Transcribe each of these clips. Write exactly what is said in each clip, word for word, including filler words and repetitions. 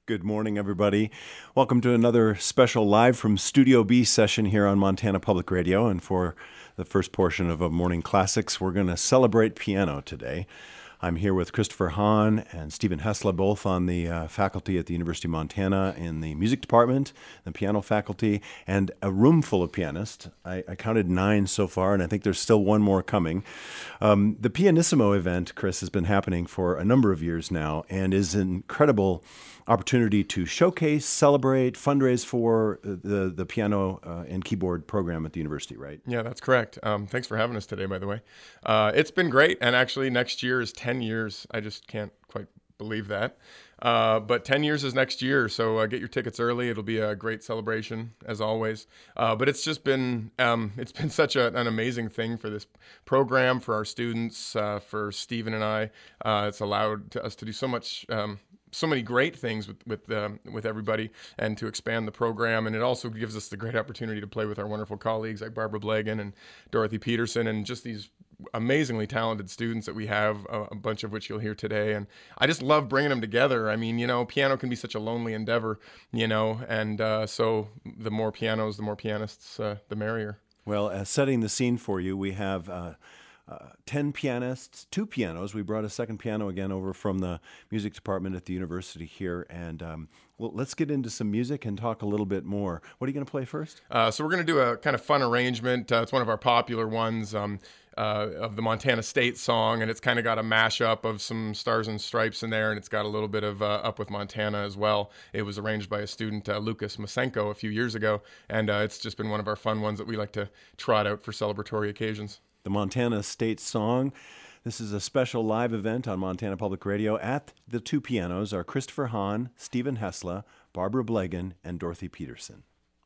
Good morning, everybody. Welcome to another special live from Studio B session here on Montana Public Radio. And for the first portion of a Morning Classics, we're going to celebrate piano today. I'm here with Christopher Hahn and Stephen Hessla, both on the uh, faculty at the University of Montana in the music department, the piano faculty, and a room full of pianists. I, I counted nine so far, and I think there's still one more coming. Um, the Pianissimo event, Chris, has been happening for a number of years now and is an incredible opportunity to showcase, celebrate, fundraise for the, the piano uh, and keyboard program at the university, right? Yeah, that's correct. Um, thanks for having us today, by the way. Uh, it's been great, and actually next year is ten years. I just can't quite believe that. Uh, but ten years is next year, so uh, get your tickets early. It'll be a great celebration, as always. Uh, but it's just been um, it's been such a, an amazing thing for this program, for our students, uh, for Stephen and I. Uh, it's allowed to us to do so much um so many great things with with um, with everybody, and to expand the program. And it also gives us the great opportunity to play with our wonderful colleagues like Barbara Blegan and Dorothy Peterson, and just these amazingly talented students that we have, a, a bunch of which you'll hear today. And I just love bringing them together. I mean, you know, piano can be such a lonely endeavor, you know, and uh, so the more pianos, the more pianists, uh, the merrier. Well, uh, setting the scene for you, we have Uh Uh, ten pianists, two pianos. We brought a second piano again over from the music department at the university here. And um, well, let's get into some music and talk a little bit more. What are you going to play first? Uh, so we're going to do a kind of fun arrangement. Uh, it's one of our popular ones um, uh, of the Montana State song, and it's kind of got a mashup of some Stars and Stripes in there, and it's got a little bit of uh, Up With Montana as well. It was arranged by a student, uh, Lucas Masenko, a few years ago, and uh, it's just been one of our fun ones that we like to trot out for celebratory occasions. The Montana State Song. This is a special live event on Montana Public Radio. At the two pianos are Christopher Hahn, Stephen Hessla, Barbara Blegan, and Dorothy Peterson.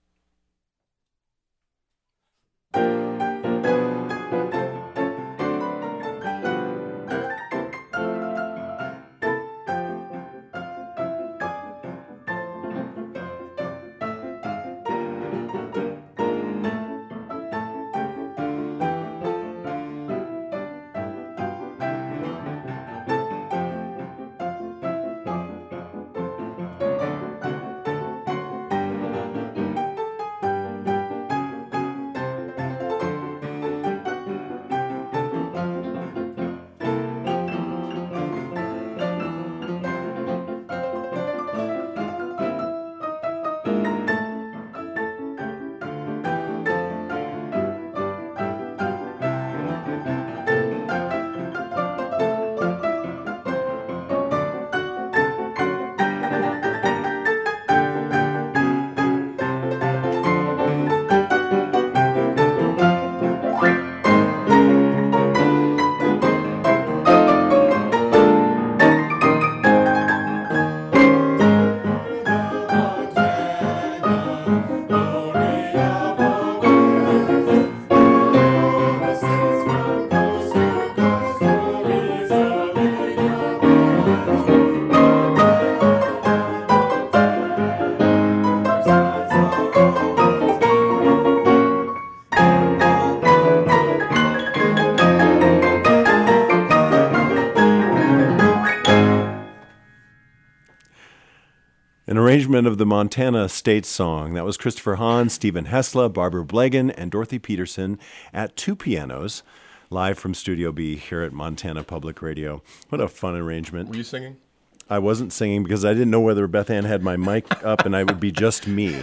An arrangement of the Montana State Song. That was Christopher Hahn, Stephen Hessla, Barbara Blegan, and Dorothy Peterson at two pianos, live from Studio B here at Montana Public Radio. What a fun arrangement. Were you singing? I wasn't singing because I didn't know whether Beth Ann had my mic up and I would be just me.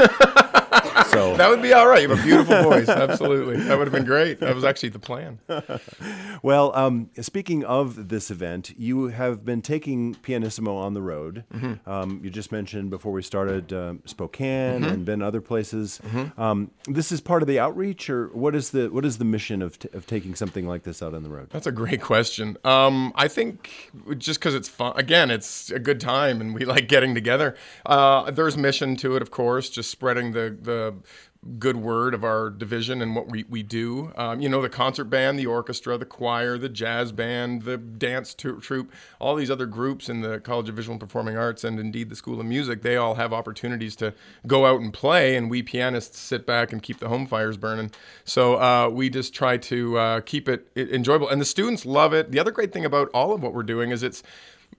So that would be all right. You have a beautiful voice. Absolutely. That would have been great. That was actually the plan. Well, um, speaking of this event, you have been taking Pianissimo on the road. Mm-hmm. Um, you just mentioned before we started uh, Spokane mm-hmm. and been other places. Mm-hmm. Um, this is part of the outreach, or what is the what is the mission of, t- of taking something like this out on the road? That's a great question. Um, I think just because it's fun. Again, it's a good time and we like getting together. Uh, there's mission to it, of course, just spreading the the good word of our division and what we, we do. Um, you know, the concert band, the orchestra, the choir, the jazz band, the dance to- troupe, all these other groups in the College of Visual and Performing Arts and indeed the School of Music, they all have opportunities to go out and play, and we pianists sit back and keep the home fires burning. So uh, we just try to uh, keep it enjoyable. And the students love it. The other great thing about all of what we're doing is it's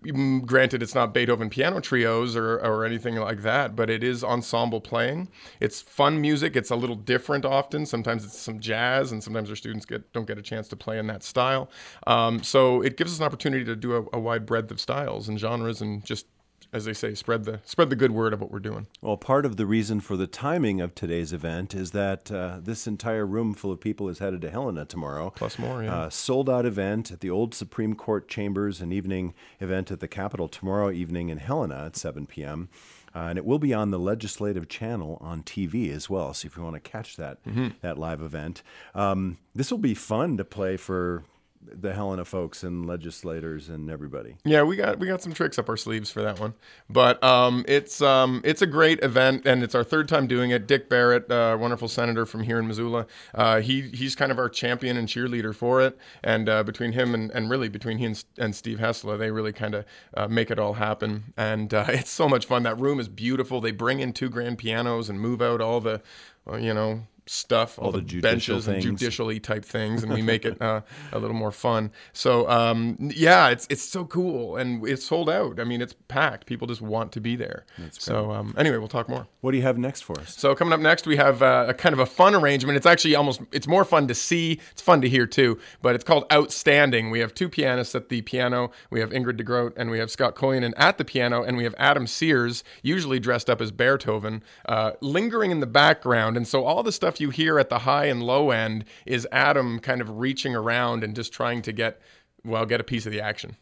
Granted, it's not Beethoven piano trios or, or anything like that, but it is ensemble playing. It's fun music. It's a little different often. Sometimes it's some jazz, and sometimes our students get don't get a chance to play in that style. Um, so it gives us an opportunity to do a, a wide breadth of styles and genres, and just, as they say, spread the spread the good word of what we're doing. Well, part of the reason for the timing of today's event is that uh, this entire room full of people is headed to Helena tomorrow. Plus more, yeah. Uh, sold-out event at the old Supreme Court Chambers, an evening event at the Capitol tomorrow evening in Helena at seven p.m., uh, and it will be on the Legislative Channel on T V as well, so if you want to catch that, mm-hmm. that live event. Um, this will be fun to play for the Helena folks and legislators and everybody. Yeah, we got we got some tricks up our sleeves for that one, but um, it's um, it's a great event, and it's our third time doing it. Dick Barrett, uh, wonderful senator from here in Missoula, uh, he he's kind of our champion and cheerleader for it, and uh, between him and, and really between he and, and Steve Hessla, they really kind of uh, make it all happen, and uh, it's so much fun. That room is beautiful. They bring in two grand pianos and move out all the, uh, you know. stuff, all, all the, the benches things. and judicially type things, and we make it uh, a little more fun. So um, yeah, it's it's so cool, and it's sold out. I mean, it's packed. People just want to be there. That's so um, anyway, we'll talk more. What do you have next for us? So coming up next, we have uh, a kind of a fun arrangement. It's actually almost it's more fun to see. It's fun to hear too, but it's called Outstanding. We have two pianists at the piano. We have Ingrid DeGroot and we have Scott Koyanen at the piano, and we have Adam Sears, usually dressed up as Beethoven, uh, lingering in the background. And so all the stuff you hear at the high and low end is Adam kind of reaching around and just trying to get, well, get a piece of the action.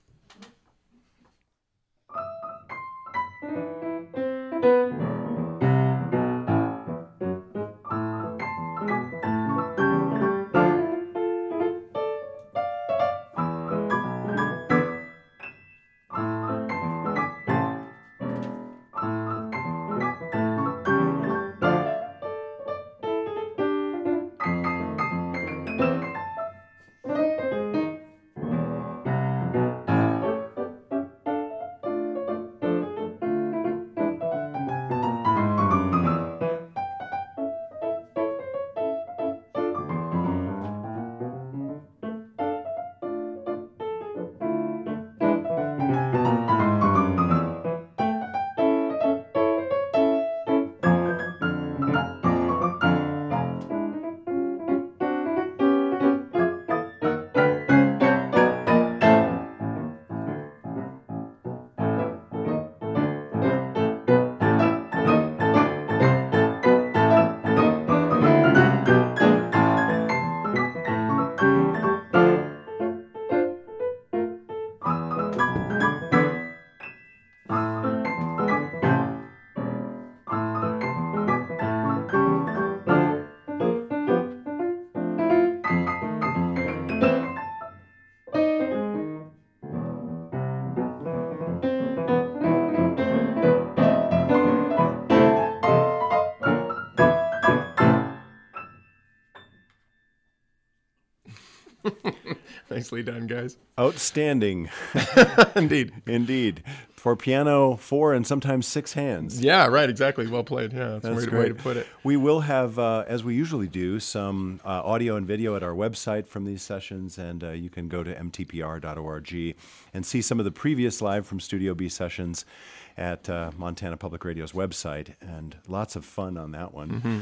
Nicely done, guys. Outstanding. Indeed. Indeed. For piano, four and sometimes six hands. Yeah, right, exactly. Well played. Yeah, that's, that's a way, way to put it. We will have, uh, as we usually do, some uh, audio and video at our website from these sessions, and uh, you can go to m t p r dot org and see some of the previous live from Studio B sessions at uh, Montana Public Radio's website, and lots of fun on that one. Mm-hmm.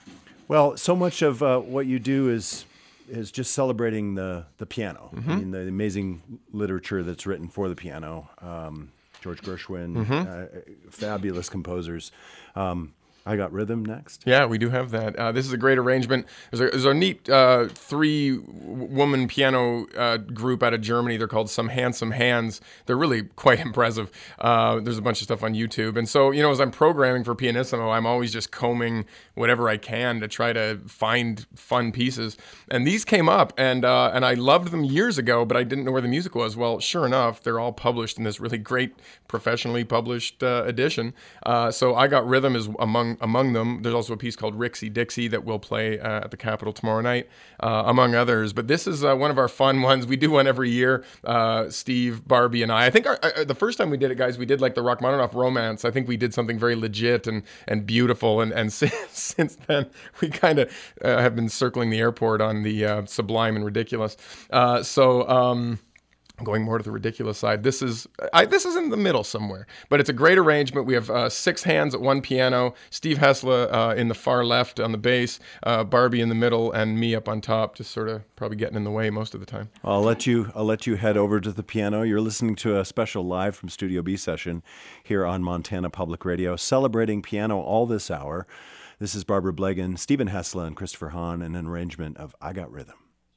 Well, so much of uh, what you do is is just celebrating the, the piano. Mm-hmm. I mean, the amazing literature that's written for the piano. Um, George Gershwin, mm-hmm. uh, fabulous composers. Um, I Got Rhythm next. Yeah, we do have that. Uh, this is a great arrangement. There's a, there's a neat uh, three-woman piano uh, group out of Germany. They're called Some Handsome Hands. They're really quite impressive. Uh, there's a bunch of stuff on YouTube. And so, you know, as I'm programming for Pianissimo, I'm always just combing whatever I can to try to find fun pieces. And these came up, and uh, and I loved them years ago, but I didn't know where the music was. Well, sure enough, they're all published in this really great, professionally published uh, edition. Uh, so I Got Rhythm is among among them. There's also a piece called Rixie Dixie that we'll play uh, at the Capitol tomorrow night, uh, among others. But this is uh, one of our fun ones. We do one every year. Uh, Steve, Barbie, and I. I think our, uh, the first time we did it, guys, we did like the Rachmaninoff Romance. I think we did something very legit and and beautiful. And and since, since then, we kind of uh, have been circling the airport on the uh, Sublime and Ridiculous. Uh, so. Um, going more to the ridiculous side. This is I, this is in the middle somewhere, but it's a great arrangement. We have uh, six hands at one piano, Steve Hessler uh, in the far left on the bass, uh, Barbie in the middle, and me up on top, just sort of probably getting in the way most of the time. I'll let you I'll let you head over to the piano. You're listening to a special live from Studio B session here on Montana Public Radio, celebrating piano all this hour. This is Barbara Blegan, Stephen Hessler, and Christopher Hahn, and an arrangement of I Got Rhythm.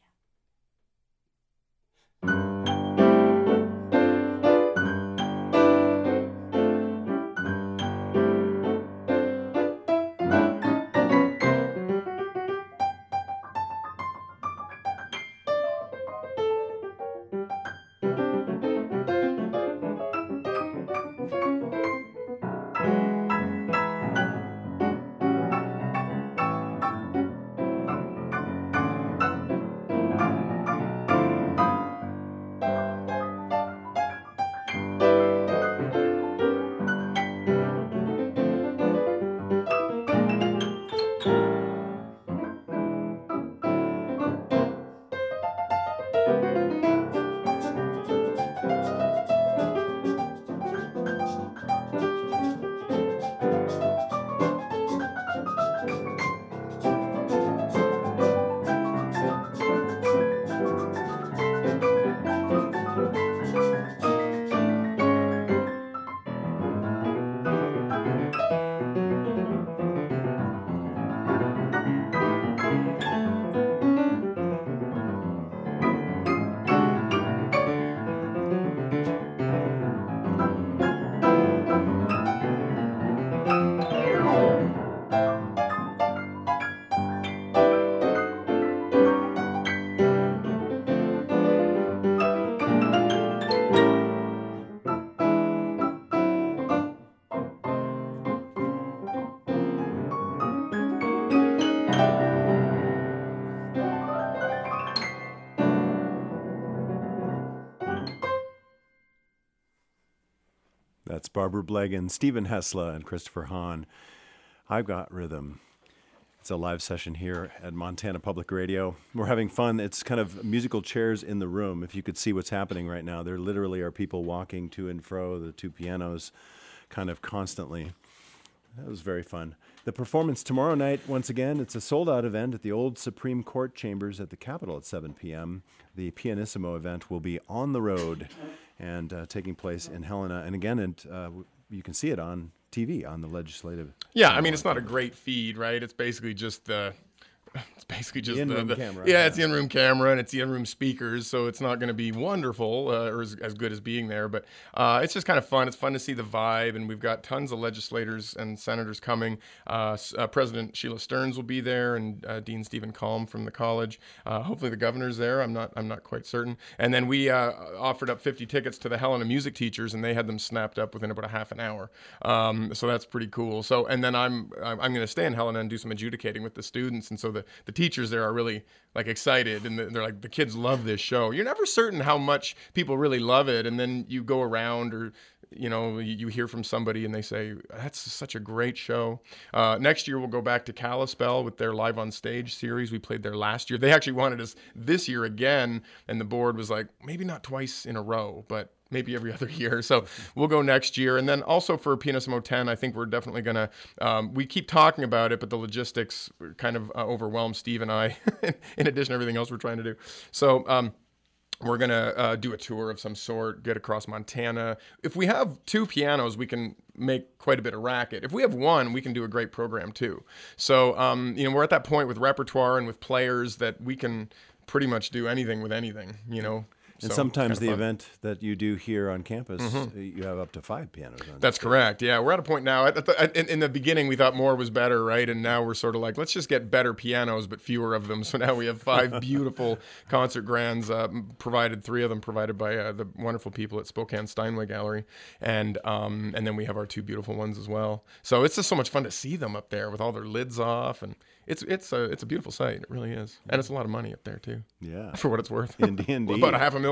That's Barbara Blegan, Stephen Hessler, and Christopher Hahn. I've Got Rhythm. It's a live session here at Montana Public Radio. We're having fun. It's kind of musical chairs in the room. If you could see what's happening right now, there literally are people walking to and fro, the two pianos, kind of constantly. That was very fun. The performance tomorrow night, once again, it's a sold-out event at the old Supreme Court Chambers at the Capitol at seven p.m. The Pianissimo event will be on the road and uh, taking place in Helena. And again, it, uh, you can see it on T V, on the legislative. Yeah, I mean, it's not a great feed, right? It's basically just the... It's basically just the the, in-room the camera. Yeah, it's the in-room camera and it's the in-room speakers, so it's not going to be wonderful uh, or as, as good as being there. But uh, it's just kind of fun. It's fun to see the vibe, and we've got tons of legislators and senators coming. Uh, uh, President Sheila Stearns will be there, and uh, Dean Stephen Kalm from the college. Uh, hopefully, the governor's there. I'm not. I'm not quite certain. And then we uh, offered up fifty tickets to the Helena music teachers, and they had them snapped up within about a half an hour. Um, so that's pretty cool. So and then I'm I'm going to stay in Helena and do some adjudicating with the students, and so the the teachers there are really like excited, and they're like, the kids love this show. You're never certain how much people really love it, and then you go around or you know you hear from somebody and they say that's such a great show. Uh, next year we'll go back to Kalispell with their Live on Stage series. We played there last year. They actually wanted us this year again, and the board was like, maybe not twice in a row, but maybe every other year. So we'll go next year. And then also for Pianissimo ten, I think we're definitely going to, um, we keep talking about it, but the logistics kind of uh, overwhelm Steve and I, in addition to everything else we're trying to do. So um, we're going to uh, do a tour of some sort, get across Montana. If we have two pianos, we can make quite a bit of racket. If we have one, we can do a great program too. So, um, you know, we're at that point with repertoire and with players that we can pretty much do anything with anything, you know. And So, sometimes kind of the fun. event that you do here on campus, Mm-hmm. you have up to five pianos on That's stage. correct. Yeah, we're at a point now. At the, at, in, in the beginning, we thought more was better, right? And now we're sort of like, let's just get better pianos, but fewer of them. So now we have five beautiful concert grands, uh, provided three of them provided by uh, the wonderful people at Spokane Steinway Gallery, and um, and then we have our two beautiful ones as well. So it's just so much fun to see them up there with all their lids off, and it's it's a it's a beautiful sight. It really is, and it's a lot of money up there too. Yeah. For what it's worth. Indeed, indeed. About a half a million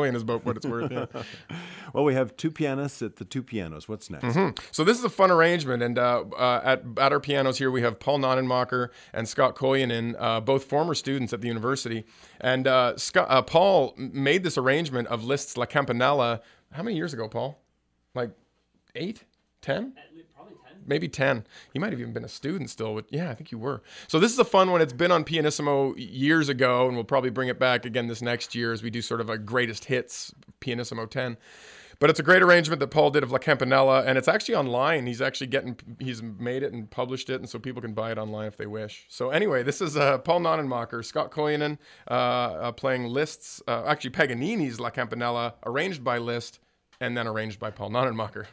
million is about what it's worth. Yeah. Well, we have two pianists at the two pianos. What's next? Mm-hmm. So this is a fun arrangement, and uh, uh, at at our pianos here we have Paul Nonnenmacher and Scott Koljonen, uh, both former students at the university. And uh, Scott, uh, Paul made this arrangement of Liszt's La Campanella. How many years ago, Paul? Like eight, ten? Probably ten. Maybe ten. You might have even been a student still. But yeah, I think you were. So this is a fun one. It's been on Pianissimo years ago, and we'll probably bring it back again this next year as we do sort of a greatest hits Pianissimo ten. But it's a great arrangement that Paul did of La Campanella, and it's actually online. He's actually getting, he's made it and published it, and so people can buy it online if they wish. So anyway, this is uh, Paul Nonnenmacher, Scott Koljonen uh, uh, playing Liszt's, uh, actually Paganini's La Campanella, arranged by Liszt, and then arranged by Paul Nonnenmacher.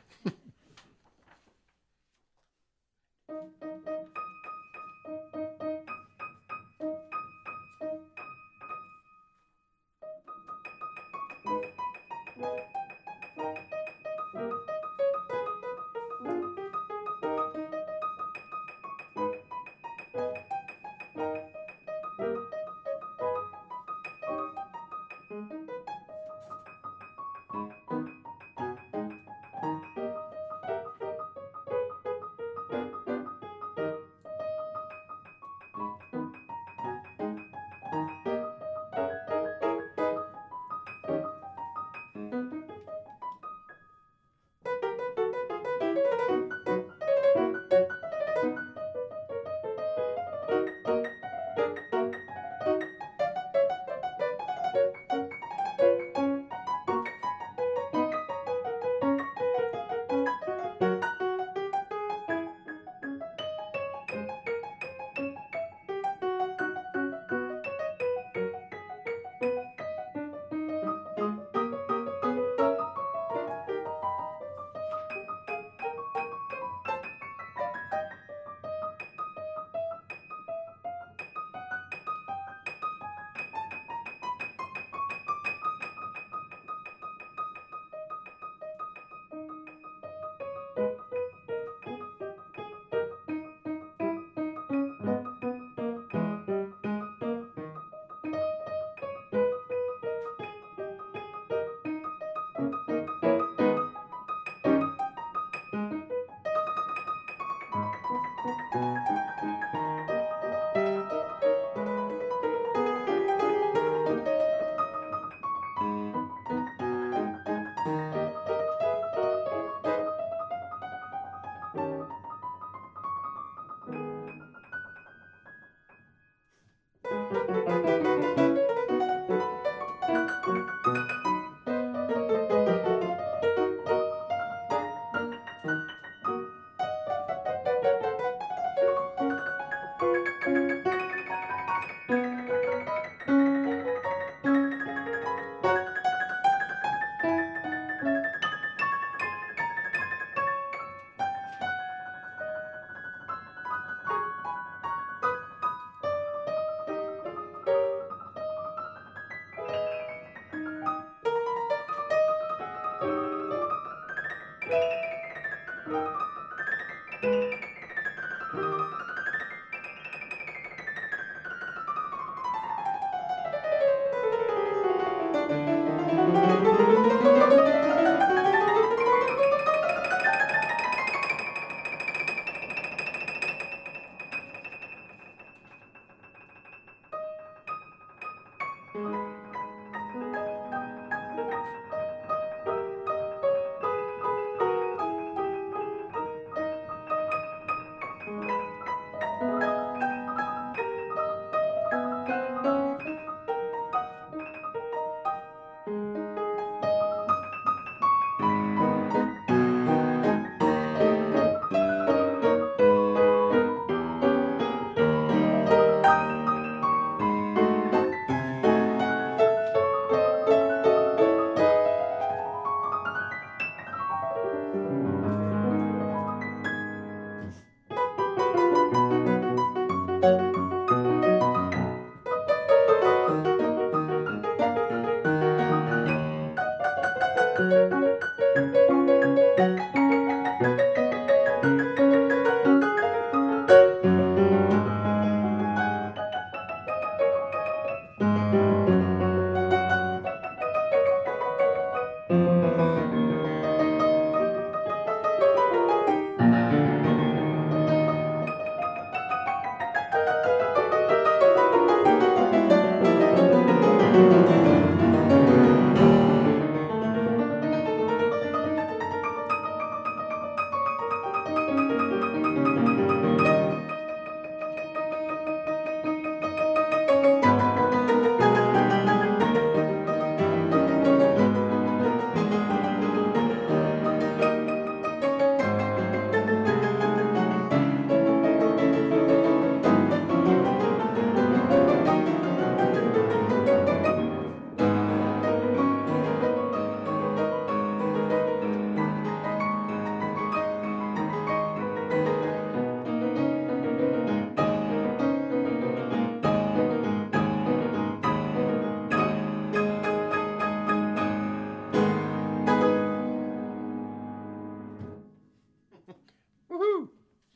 Woohoo!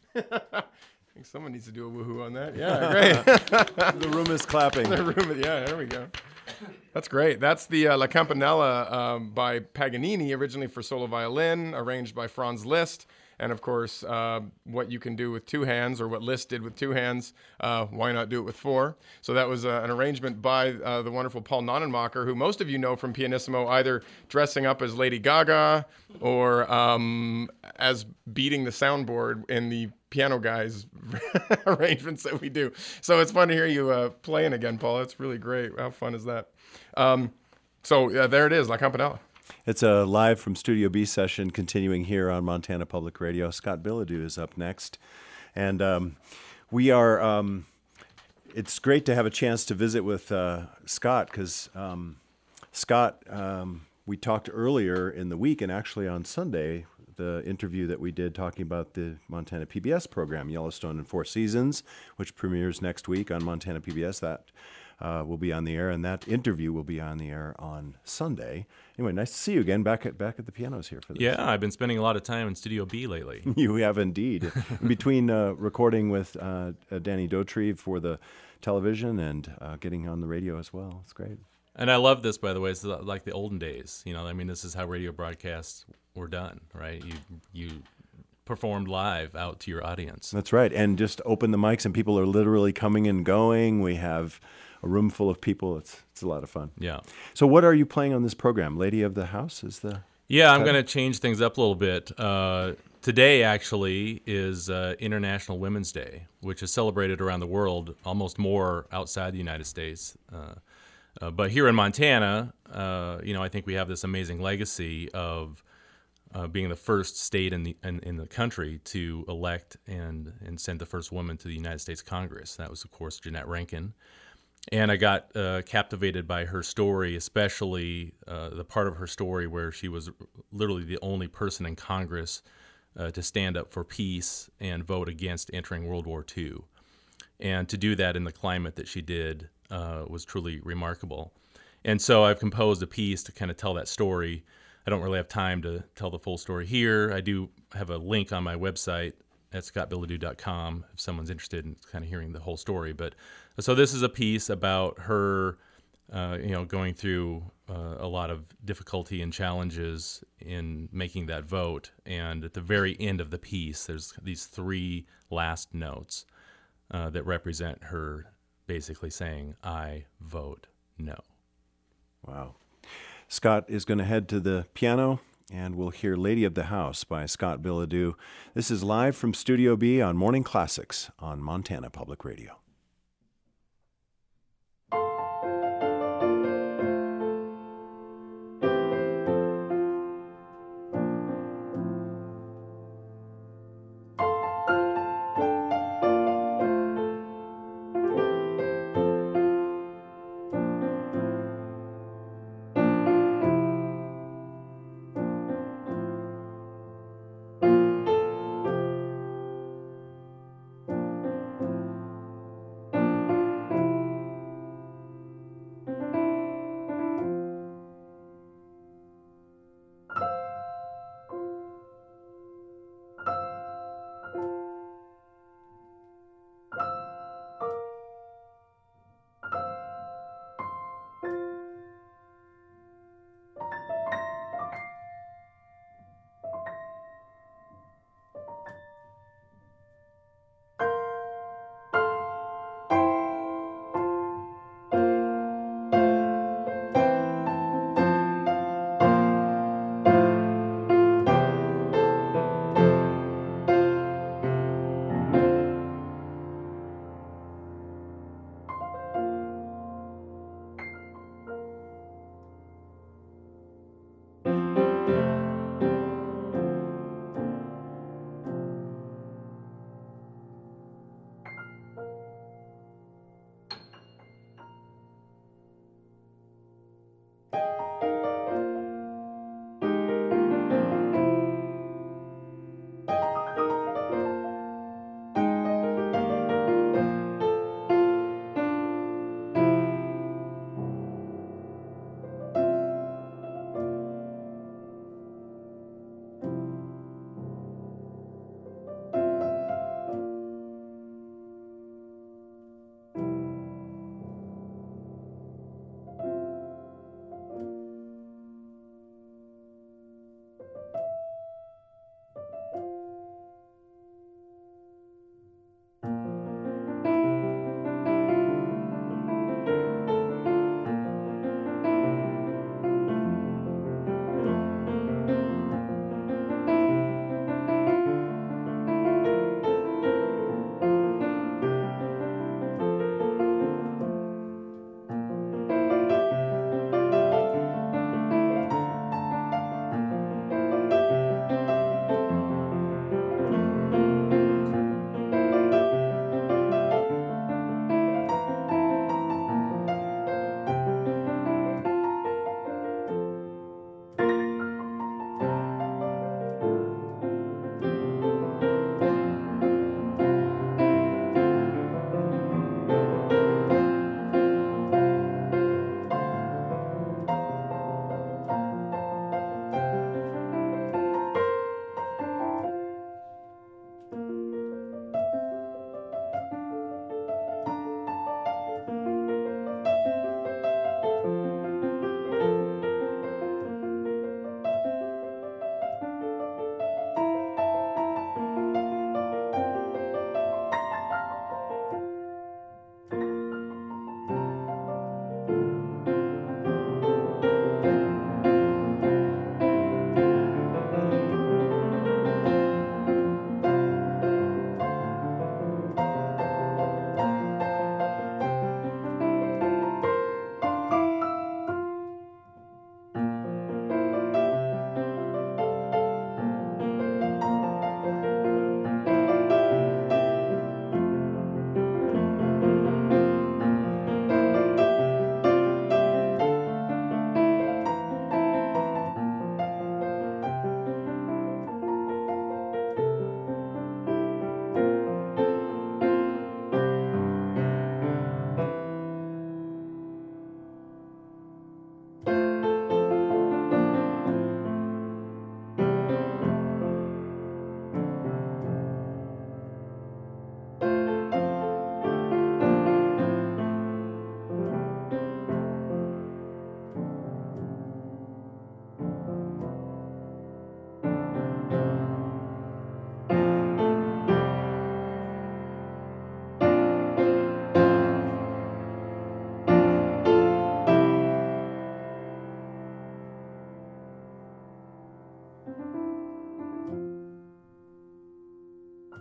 I think someone needs to do a woohoo on that. Yeah, great. The room is clapping. The room, yeah, there we go. That's great. That's the uh, La Campanella um, by Paganini, originally for solo violin, arranged by Franz Liszt. And of course, uh, what you can do with two hands, or what Liszt did with two hands, uh, why not do it with four? So that was uh, an arrangement by uh, the wonderful Paul Nonnenmacher, who most of you know from Pianissimo, either dressing up as Lady Gaga or um, as beating the soundboard in the Piano Guys arrangements that we do. So it's fun to hear you uh, playing again, Paul. It's really great. How fun is that? Um, so uh, there it is, La Campanella. It's a live from Studio B session continuing here on Montana Public Radio. Scott Bilodeau is up next. And um, we are, um, it's great to have a chance to visit with uh, Scott because um, Scott, um, we talked earlier in the week and actually on Sunday, the interview that we did talking about the Montana P B S program, Yellowstone in Four Seasons, which premieres next week on Montana P B S. That uh, will be on the air, and that interview will be on the air on Sunday. Anyway, nice to see you again back at back at the pianos here for this. Yeah, I've been spending a lot of time in Studio B lately. You have indeed. In between uh, recording with uh, uh, Danny Dautrieve for the television and uh, getting on the radio as well. It's great. And I love this, by the way. It's like the olden days. You know, I mean, this is how radio broadcasts were done, right? You you performed live out to your audience. That's right. And just open the mics, and people are literally coming and going. We have a room full of people. It's it's a lot of fun. Yeah. So what are you playing on this program? Lady of the House is the... Yeah, I'm going to change things up a little bit. Uh, today, actually, is uh, International Women's Day, which is celebrated around the world, almost more outside the United States. Uh, uh, but here in Montana, uh, you know, I think we have this amazing legacy of uh, being the first state in the in, in the country to elect and and send the first woman to the United States Congress. That was, of course, Jeanette Rankin. And I got uh, captivated by her story, especially uh, the part of her story where she was literally the only person in Congress uh, to stand up for peace and vote against entering World War Two. And to do that in the climate that she did uh, was truly remarkable. And so I've composed a piece to kind of tell that story. I don't really have time to tell the full story here. I do have a link on my website at scott bilodeau dot com if someone's interested in kind of hearing the whole story. But so this is a piece about her, uh, you know, going through uh, a lot of difficulty and challenges in making that vote. And at the very end of the piece, there's these three last notes uh, that represent her basically saying, "I vote no." Wow. Scott is going to head to the piano, and we'll hear Lady of the House by Scott Bilodeau. This is live from Studio B on Morning Classics on Montana Public Radio.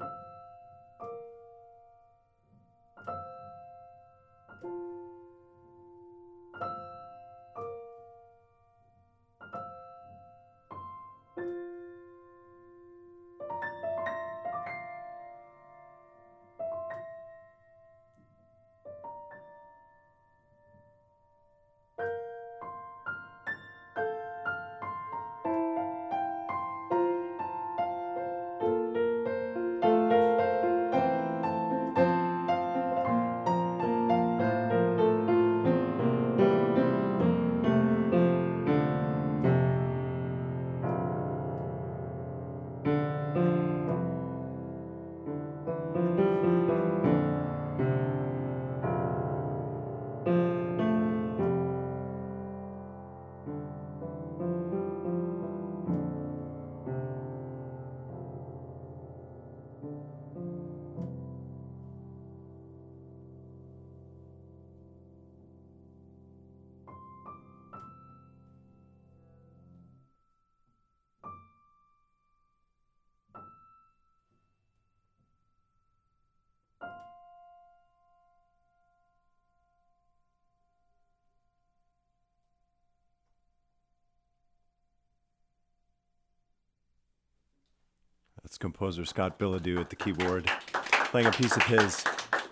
That's composer Scott Billedew at the keyboard, playing a piece of his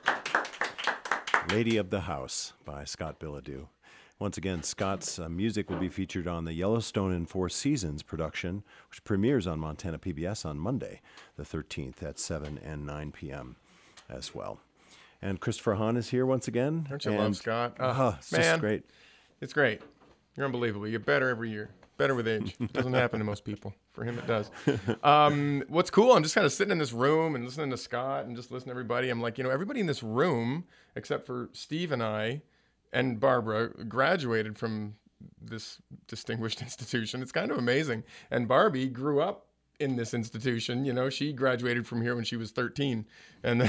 Lady of the House by Scott Billedew. Once again, Scott's uh, music will be featured on the Yellowstone in Four Seasons production, which premieres on Montana P B S on Monday, the thirteenth at seven and nine p.m. as well. And Christopher Hahn is here once again. Don't you and, love Scott? Oh, uh, it's man, just great. It's great. You're unbelievable. You get better every year. Better with age. It doesn't happen to most people. For him, it does. Um, what's cool, I'm just kind of sitting in this room and listening to Scott and just listening to everybody. I'm like, you know, everybody in this room, except for Steve and I and Barbara, graduated from this distinguished institution. It's kind of amazing. And Barbie grew up in this institution. You know, she graduated from here when she was thirteen, and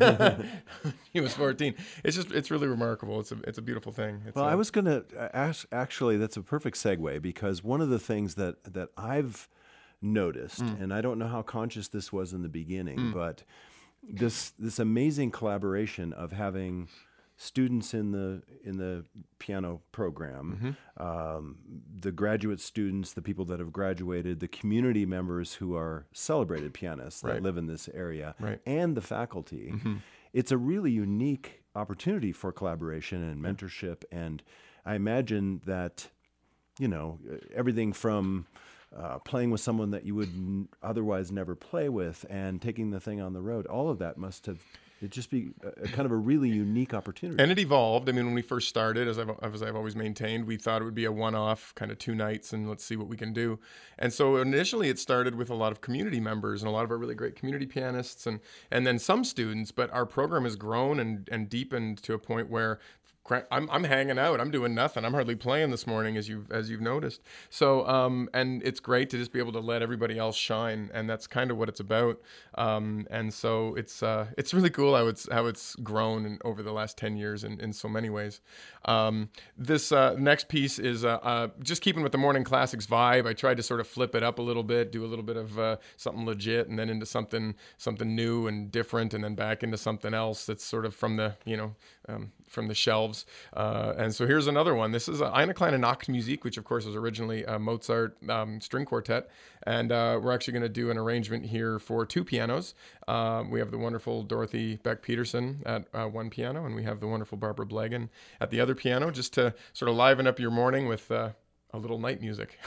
he was fourteen. It's just, it's really remarkable. It's a, it's a beautiful thing. It's Well, a, I was going to ask, actually, that's a perfect segue, because one of the things that, that I've noticed, mm. and I don't know how conscious this was in the beginning, mm. but this this amazing collaboration of having students in the in the piano program, mm-hmm. um, the graduate students, the people that have graduated, the community members who are celebrated pianists that right. live in this area, right. and the faculty. Mm-hmm. It's a really unique opportunity for collaboration and mentorship, and I imagine that, you know, everything from uh, playing with someone that you would n- otherwise never play with and taking the thing on the road, all of that must have It'd just be a, a kind of a really unique opportunity. And it evolved. I mean, when we first started, as I've, as I've always maintained, we thought it would be a one-off, kind of two nights, and let's see what we can do. And so initially it started with a lot of community members and a lot of our really great community pianists, and, and then some students, but our program has grown and, and deepened to a point where I'm I'm hanging out. I'm doing nothing. I'm hardly playing this morning, as you've as you've noticed. So um, and it's great to just be able to let everybody else shine, and that's kind of what it's about. Um, and so it's uh, it's really cool how it's how it's grown in, over the last ten years in, in so many ways. Um, this uh, next piece is uh, uh, just keeping with the Morning Classics vibe. I tried to sort of flip it up a little bit, do a little bit of uh, something legit, and then into something something new and different, and then back into something else that's sort of from the you know um, from the shelves. Uh, and so here's another one. This is uh, Eine kleine Nachtmusik, which of course was originally a Mozart um, string quartet. And uh, we're actually going to do an arrangement here for two pianos. Um, we have the wonderful Dorothy Beck-Peterson at uh, one piano, and we have the wonderful Barbara Blagan at the other piano, just to sort of liven up your morning with uh, a little night music.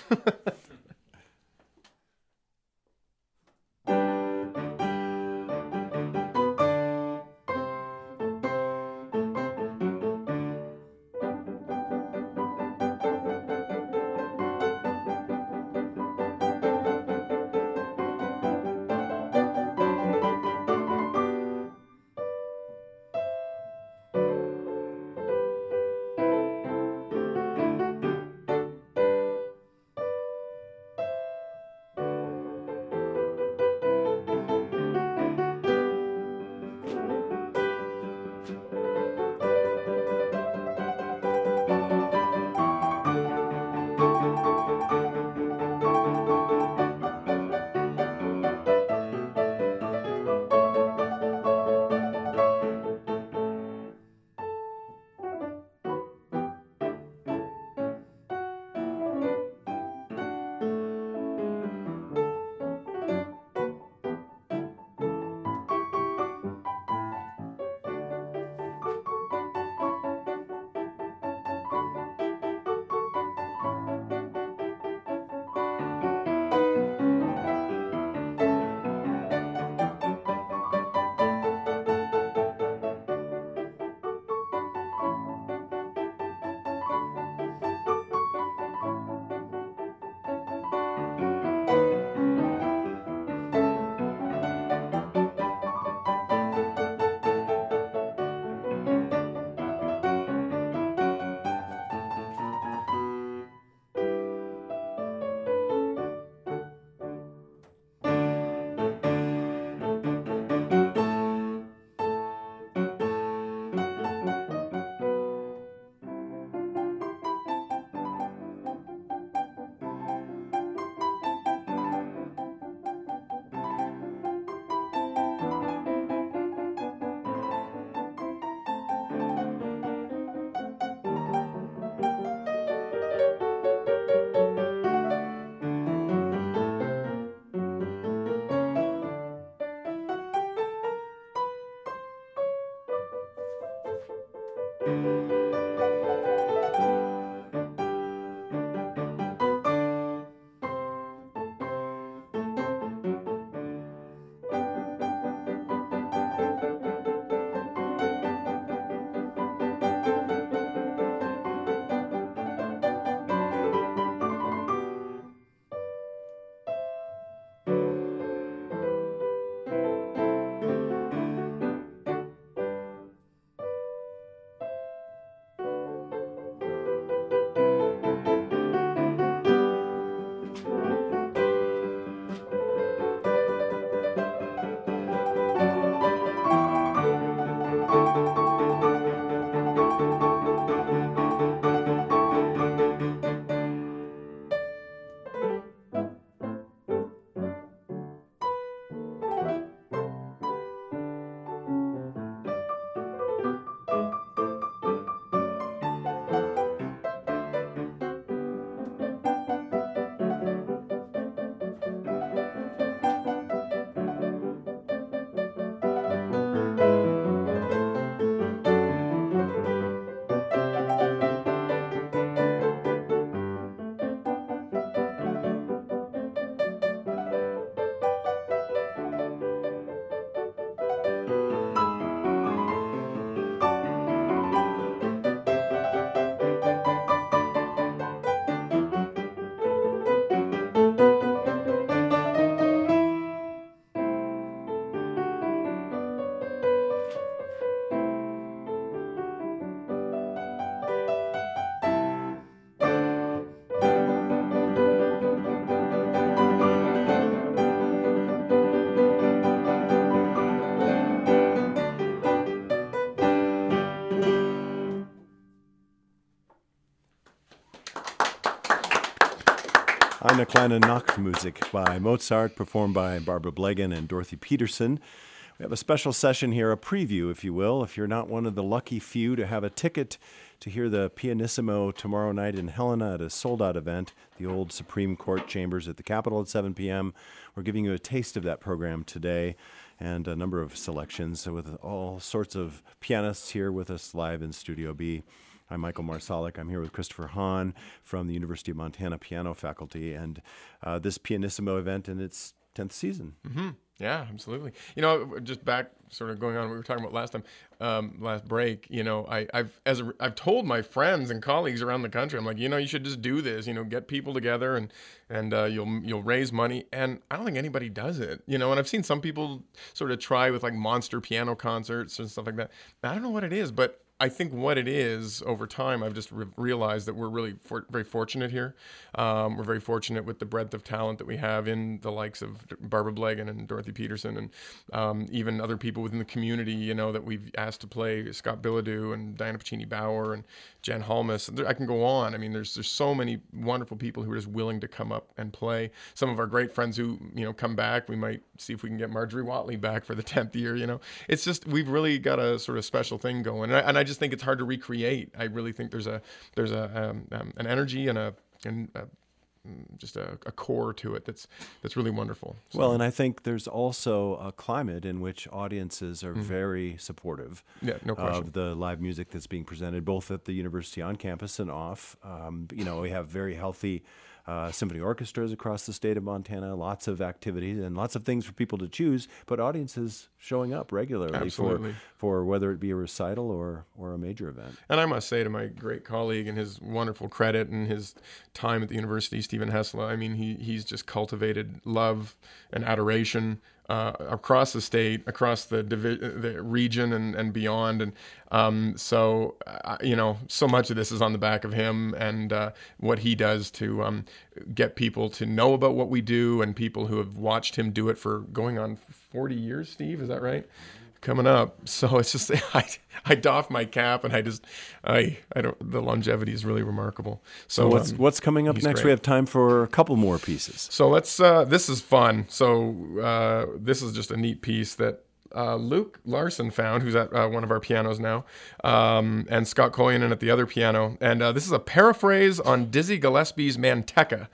Eine kleine Nachtmusik by Mozart, performed by Barbara Blegan and Dorothy Peterson. We have a special session here, a preview, if you will, if you're not one of the lucky few to have a ticket to hear the Pianissimo tomorrow night in Helena at a sold-out event, the old Supreme Court Chambers at the Capitol at seven p.m. We're giving you a taste of that program today and a number of selections with all sorts of pianists here with us live in Studio B. I'm Michael Marsalik. I'm here with Christopher Hahn from the University of Montana Piano Faculty, and uh, this Pianissimo event in its tenth season. Mm-hmm. Yeah, absolutely. You know, just back, sort of going on what we were talking about last time, um, last break. You know, I, I've as a, I've told my friends and colleagues around the country, I'm like, you know, you should just do this. You know, get people together and and uh, you'll you'll raise money. And I don't think anybody does it. You know, and I've seen some people sort of try with like monster piano concerts and stuff like that. I don't know what it is, but I think what it is over time, I've just re- realized that we're really for- very fortunate here. Um, we're very fortunate with the breadth of talent that we have in the likes of Barbara Blegan and Dorothy Peterson, and um, even other people within the community, you know, that we've asked to play, Scott Bilodeau and Diana Puccini Bauer and Jen Halmus. I can go on. I mean, there's there's so many wonderful people who are just willing to come up and play. Some of our great friends who, you know, come back. We might see if we can get Marjorie Watley back for the tenth year, you know. It's just, we've really got a sort of special thing going. And I, and I just think it's hard to recreate. I really think there's a there's a um, um, an energy and a and a, just a, a core to it that's that's really wonderful. So. Well, and I think there's also a climate in which audiences are mm-hmm. very supportive yeah, no question. of the live music that's being presented, both at the university on campus and off. Um, you know, we have very healthy Uh, symphony orchestras across the state of Montana, lots of activities and lots of things for people to choose, but audiences showing up regularly Absolutely. for for whether it be a recital or, or a major event. And I must say to my great colleague and his wonderful credit and his time at the university, Stephen Hessla, I mean, he he's just cultivated love and adoration Uh, across the state, across the divi- the region and, and beyond. And um, so, uh, you know, so much of this is on the back of him and uh, what he does to um, get people to know about what we do, and people who have watched him do it for going on forty years, Steve, is that right? Coming up. So it's just, I, I doff my cap and I just, I, I don't, the longevity is really remarkable. So, so what's, um, what's coming up next? great. We have time for a couple more pieces. So let's, uh, this is fun. So uh, this is just a neat piece that uh, Luke Larson found, who's at uh, one of our pianos now, um, and Scott Collinan at the other piano. And uh, this is a paraphrase on Dizzy Gillespie's Manteca,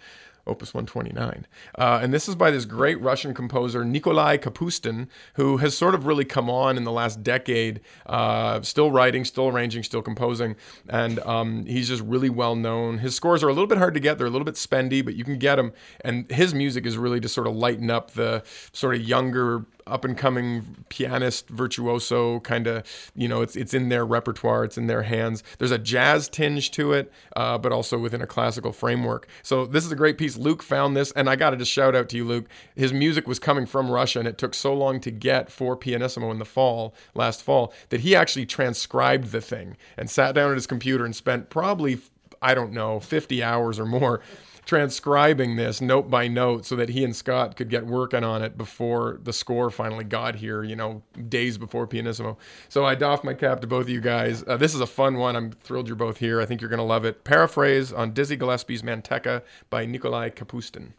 Opus one twenty-nine. Uh, and this is by this great Russian composer, Nikolai Kapustin, who has sort of really come on in the last decade, uh, still writing, still arranging, still composing. And um, he's just really well known. His scores are a little bit hard to get. They're a little bit spendy, but you can get them. And his music is really to sort of lighten up the sort of younger, up-and-coming pianist, virtuoso kind of, you know, it's it's in their repertoire, it's in their hands. There's a jazz tinge to it, uh, but also within a classical framework. So this is a great piece. Luke found this, and I got to just shout out to you, Luke. His music was coming from Russia, and it took so long to get for Pianissimo in the fall, last fall, that he actually transcribed the thing and sat down at his computer and spent probably, I don't know, fifty hours or more transcribing this note by note so that he and Scott could get working on it before the score finally got here, you know, days before Pianissimo. So I doff my cap to both of you guys. Uh, this is a fun one. I'm thrilled you're both here. I think you're going to love it. Paraphrase on Dizzy Gillespie's Manteca by Nikolai Kapustin.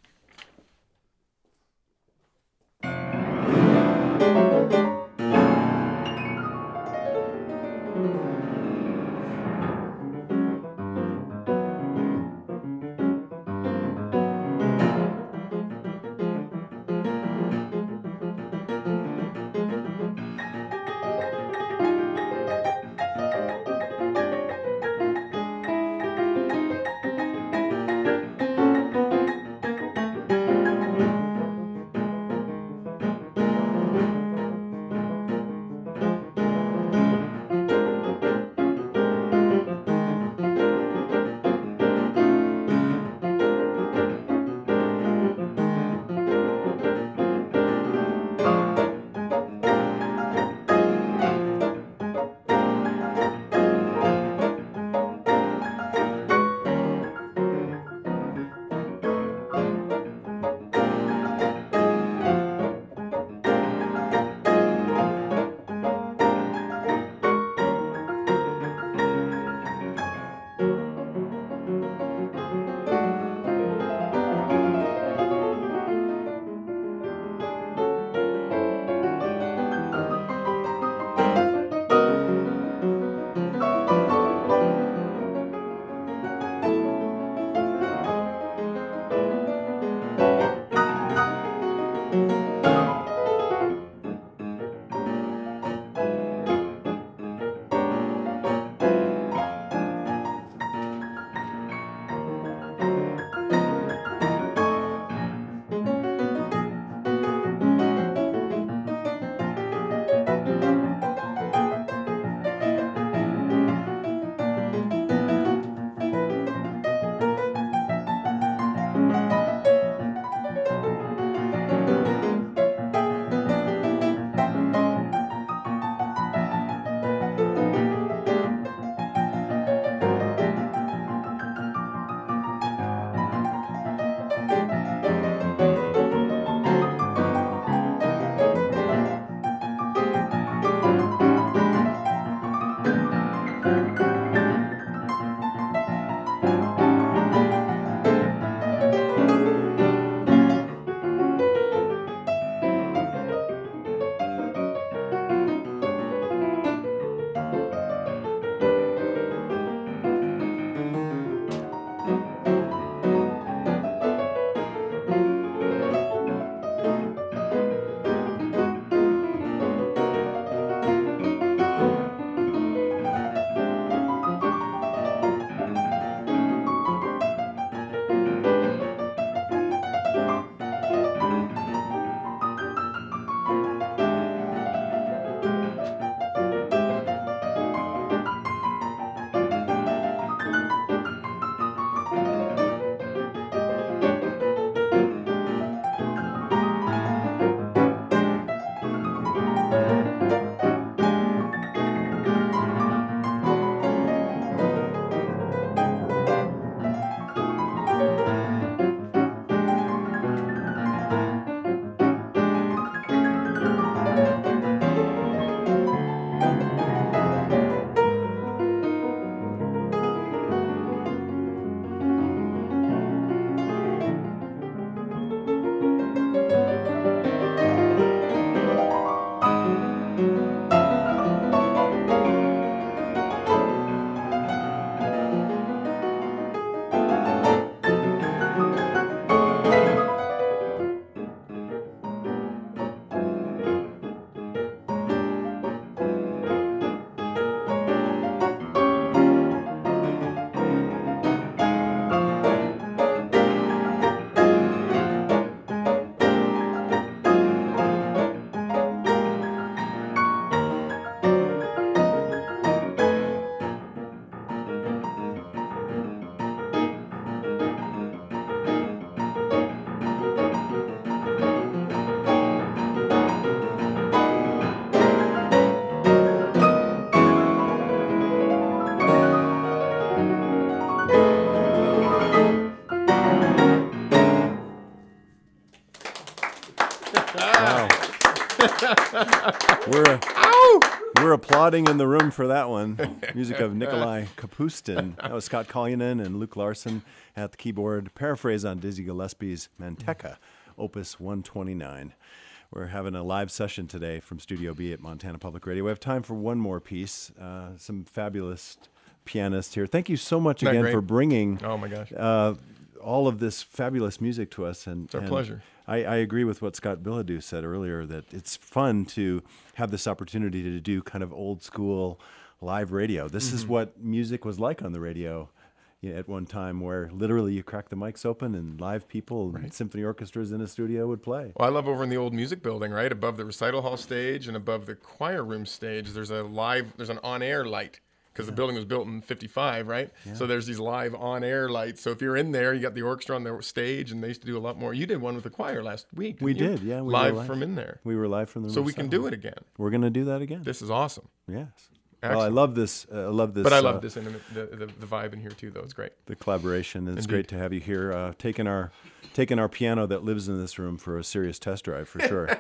We're applauding in the room for that one. Music of Nikolai Kapustin. That was Scott Collionen and Luke Larson at the keyboard. Paraphrase on Dizzy Gillespie's Manteca, Opus one twenty-nine. We're having a live session today from Studio B at Montana Public Radio. We have time for one more piece. Uh, some fabulous pianists here. Thank you so much again for bringing oh my gosh. Uh, all of this fabulous music to us. And, it's our and pleasure. I, I agree with what Scott Bilodeau said earlier, that it's fun to have this opportunity to do kind of old school live radio. This mm-hmm. is what music was like on the radio at one time, where literally you crack the mics open and live people, right. and symphony orchestras in a studio would play. Well, I love over in the old music building, right above the recital hall stage and above the choir room stage. There's a live, there's an on-air light because yeah. the building was built in fifty-five, right? Yeah. So there's these live on-air lights. So if you're in there, you got the orchestra on the stage, and they used to do a lot more. You did one with the choir last week. We you? did, yeah. We live, live from in there. We were live from the. So we can do it again. We're going to do that again. This is awesome. Yes. Excellent. Well, I love this. Uh, I love this. But I love uh, this intimate, the, the the vibe in here too, though. It's great. The collaboration. It's Indeed. great to have you here, uh, taking our taking our piano that lives in this room for a serious test drive for sure.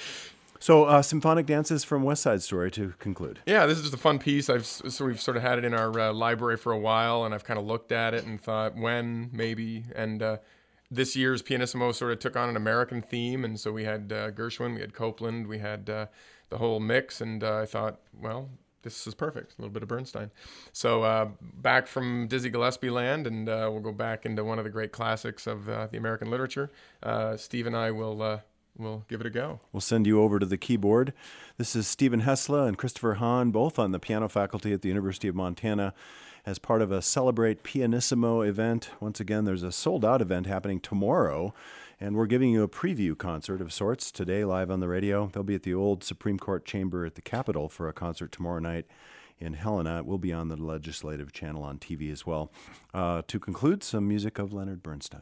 So, uh, symphonic dances from West Side Story to conclude. Yeah, this is just a fun piece. I've so we've sort of had it in our uh, library for a while, and I've kind of looked at it and thought when maybe. And uh, this year's Pianissimo sort of took on an American theme, and so we had uh, Gershwin, we had Copland, we had uh, the whole mix, and uh, I thought, well, this is perfect. A little bit of Bernstein. So uh, back from Dizzy Gillespie land, and uh, we'll go back into one of the great classics of uh, the American literature. Uh, Steve and I will uh, will give it a go. We'll send you over to the keyboard. This is Stephen Hessla and Christopher Hahn, both on the piano faculty at the University of Montana, as part of a Celebrate Pianissimo event. Once again, there's a sold-out event happening tomorrow, and we're giving you a preview concert of sorts today live on the radio. They'll be at the old Supreme Court chamber at the Capitol for a concert tomorrow night in Helena. It will be on the Legislative Channel on T V as well. Uh, to conclude, some music of Leonard Bernstein.